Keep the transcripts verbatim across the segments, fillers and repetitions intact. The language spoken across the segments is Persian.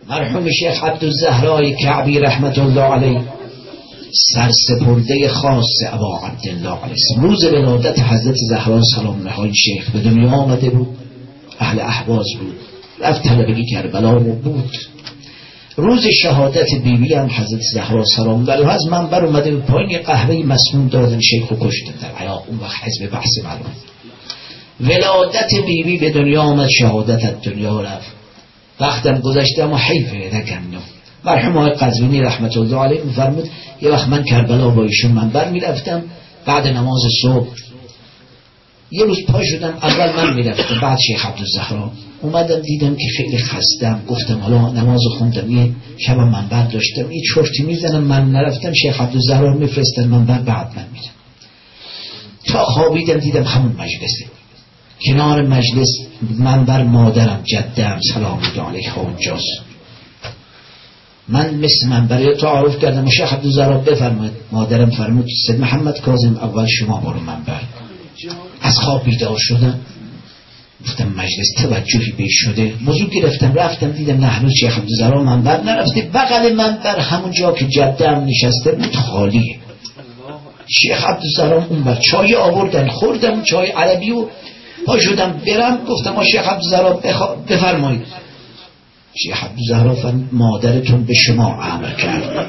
مرحوم شیخ عبدالزهرای کعبی رحمت الله علیه سرسپرده خاص ابا عبدالله علیه السلام، روز ولادت حضرت زهرا سلام الله علیها شیخ به دنیا آمده بود، اهل اهواز بود، رفت طلبگی کربلا بود. روز شهادت بیبی هم حضرت زهرا سلام الله علیها از منبر اومده بود پایین، قهوه مسموم دادن شیخ رو کشتن در عراق. اون وقت حزب بحث معلوم. ولادت بیبی به دنیا آمد، شهادت از دنیا رفت. وقتم گذشته اما حیفه نکنم. مرحوم آقای قزوینی رحمت الله علیه می‌فرمود یه وقت من کربلا با ایشون منبر میرفتم، بعد نماز صبح یه روز پا شدم، اول من میرفتم بعد شیخ عبدالزهرا. اومدم دیدم که خیلی خستم، گفتم حالا نماز خوندم، یه شب منبر داشتم، یه چرتی میزنم، من نرفتم شیخ عبدالزهرا میفرستن منبر، بعد من میرم. تا خوابیدم دیدم همون مجلسه، کنار مجلس منبر مادرم جدم سلام الله علیها اونجاست. من مثل منبر تعارف کردم، شیخ عبدالزهرا بفرمایید. مادرم فرمود سید محمد کاظم اول شما برو منبر. از خواب بیدار شدم، گفتم مجلس توجهی بیش شده، وضو گرفتم رفتم، دیدم نه هنوز شیخ عبدالزهرا منبر نرفته، بغل منبر همون جا که جدم نشسته بود خالیه. شیخ عبدالزهرا اون بر چای آوردن، خوردم چای عربی و پا شدم برم، گفتم شیخ عبدالزهرا بخوا... بفرمایید. شیخ عبدالزهرا فرمود مادرتون به شما امر کرد.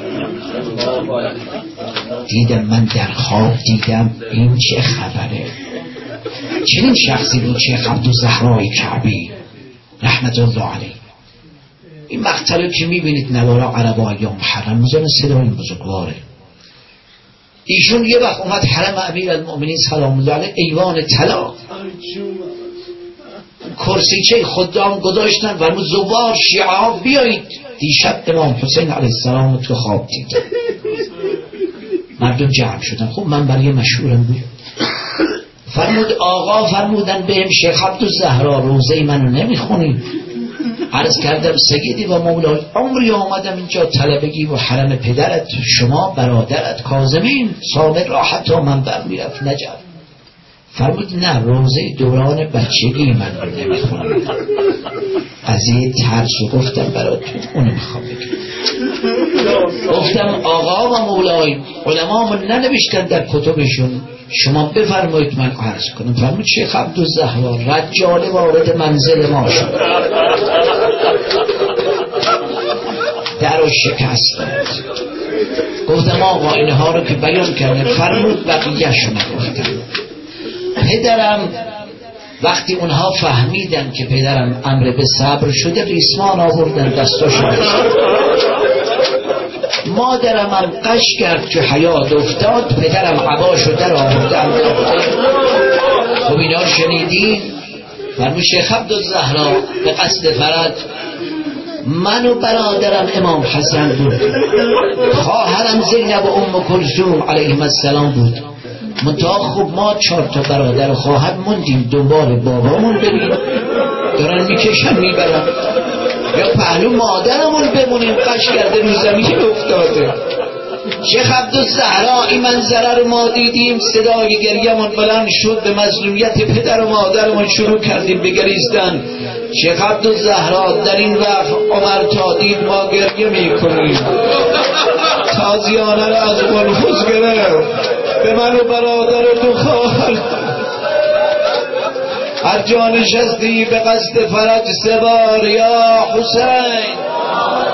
دیدم من در خواب دیدم این چه خبره، چنین شخصی بود شیخ عبدالزهرای کعبی رحمت الله علیه. این مقتل که میبینید نوارا عربا یا محرم میزنه، صدای بزرگواره. ایشون یه وقت اومد حرم امیر المؤمنین سلام الله علیه، ایوان طلا، کرسیچه خدام گذاشتن و زوار شیعه ها بیایید، دیشب امام حسین علیه السلام تو خواب دید. مردم جمع شدن. خب من برای مشهورم بود. فرمود آقا فرمودن بهم شیخ عبدالزهرا روزه منو نمیخونی؟ عرض کردم سیدی و مولای عمری آمدم اینجا طلبگی و حرم پدرت شما برادرت کاظمین صابر را حتی منبر میرفت نجف. فرمود نه روزه دوران بچگی من رو نمیخونم. قضیه ترس رو گفتم براتون، اونو میخوام بگم. گفتم آقا و مولای علمامون ننوشتن در کتبشون، شما بفرمایید من عرض کنم. فرمود شیخ عبدالزهرا رجال وارد منزل ما شد، در رو شکستند. گفتم آقا اینها رو که بیان کرده، فرمود بقیه شما گفتم. پدرم وقتی اونها فهمیدن که پدرم امر به صبر شده، ریسمان آوردن دستاشو بستن. مادرم هم قش کرد که حیات افتاد، پدرم عباشو در آوردن. خب اینا شنیدین؟ فرمود شیخ عبدالزهرا به قصد فرد من و برادرم امام حسن بود، خواهرم زینب و ام کلثوم علیهم السلام بود. منتها خب ما چهار تا برادر و خواهر موندیم دنبال بابامون بریم، دارن میکشن میبرن، یا پهلو مادرمون بمونیم قش کرده رو زمین افتاده. شیخ عبدالزهرا این منظره رو ما دیدیم، صدای گریه‌مون بلند شد، به مظلومیت پدر و مادرمون شروع کردیم بگریستن. شیخ عبدالزهرا در این وقت عمر تا دید ما گریه میکنیم، تازیانه رو از منفوس گرفت، به من و برادر تو خواهر هر جا نشستی به قصد فرج سوار یا حسین